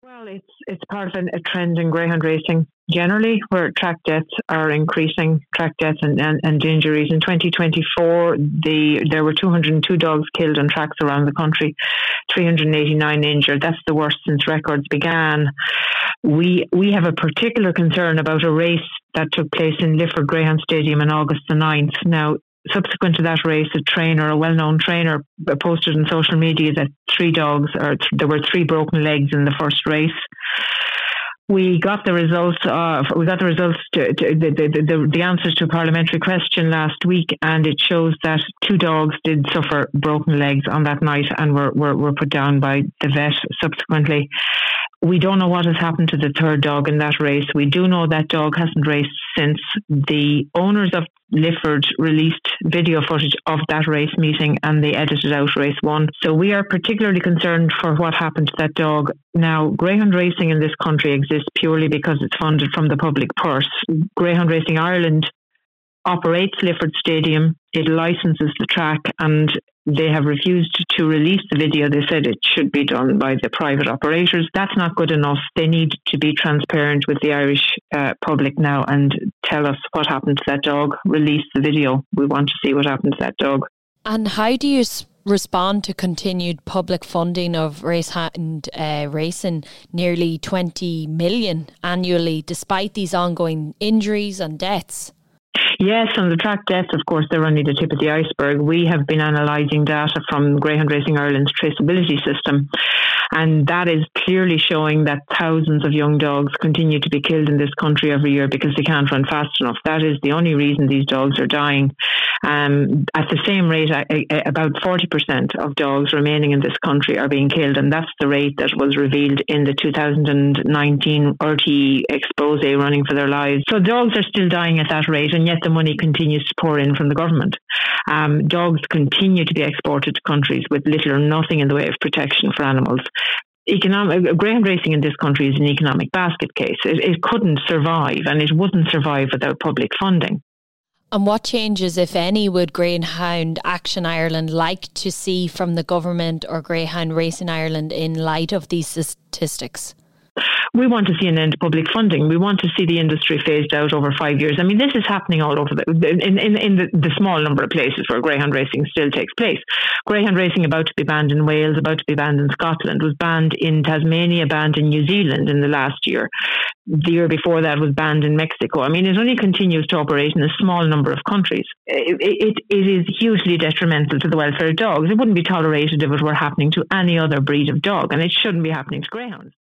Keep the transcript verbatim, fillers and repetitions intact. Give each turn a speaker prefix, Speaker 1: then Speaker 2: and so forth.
Speaker 1: Well, it's it's part of an, a trend in greyhound racing generally, where track deaths are increasing, track deaths and, and, and injuries. In twenty twenty-four, the there were two hundred two dogs killed on tracks around the country, three hundred eighty-nine injured. That's the worst since records began. We we have a particular concern about a race that took place in Lifford Greyhound Stadium on August the ninth. Now, subsequent to that race, a trainer, a well-known trainer, posted on social media that three dogs, or th- there were three broken legs in the first race. We got the results. Uh, we got the results to, to the, the, the the answers to a parliamentary question last week, and it shows that two dogs did suffer broken legs on that night, and were were, were put down by the vet subsequently. We don't know what has happened to the third dog in that race. We do know that dog hasn't raced since. The owners of Lifford released video footage of that race meeting, and they edited out race one. So we are particularly concerned for what happened to that dog. Now, greyhound racing in this country exists purely because it's funded from the public purse. Greyhound Racing Ireland operates Lifford Stadium. It licenses the track, and they have refused to release the video. They said it should be done by the private operators. That's not good enough. They need to be transparent with the Irish uh, public now and tell us what happened to that dog. Release the video. We want to see what happened to that dog.
Speaker 2: And how do you s- respond to continued public funding of racehound uh, racing, nearly twenty million annually, despite these ongoing injuries and deaths?
Speaker 1: Yes, and the track deaths, of course, they're only the tip of the iceberg. We have been analysing data from Greyhound Racing Ireland's traceability system, and that is clearly showing that thousands of young dogs continue to be killed in this country every year because they can't run fast enough. That is the only reason these dogs are dying. Um, at the same rate, about forty percent of dogs remaining in this country are being killed, and that's the rate that was revealed in the two thousand nineteen R T E expose Running for Their Lives. So dogs are still dying at that rate, and yet the money continues to pour in from the government. Um, dogs continue to be exported to countries with little or nothing in the way of protection for animals. Economic, greyhound racing in this country is an economic basket case. It, it couldn't survive, and it wouldn't survive without public funding.
Speaker 2: And what changes, if any, would Greyhound Action Ireland like to see from the government or Greyhound Racing Ireland in light of these statistics?
Speaker 1: We want to see an end to public funding. We want to see the industry phased out over five years. I mean, this is happening all over the, in, in, in the, the small number of places where greyhound racing still takes place. Greyhound racing about to be banned in Wales, about to be banned in Scotland, was banned in Tasmania, banned in New Zealand in the last year. The year before that was banned in Mexico. I mean, it only continues to operate in a small number of countries. It, it, it is hugely detrimental to the welfare of dogs. It wouldn't be tolerated if it were happening to any other breed of dog, and it shouldn't be happening to greyhounds.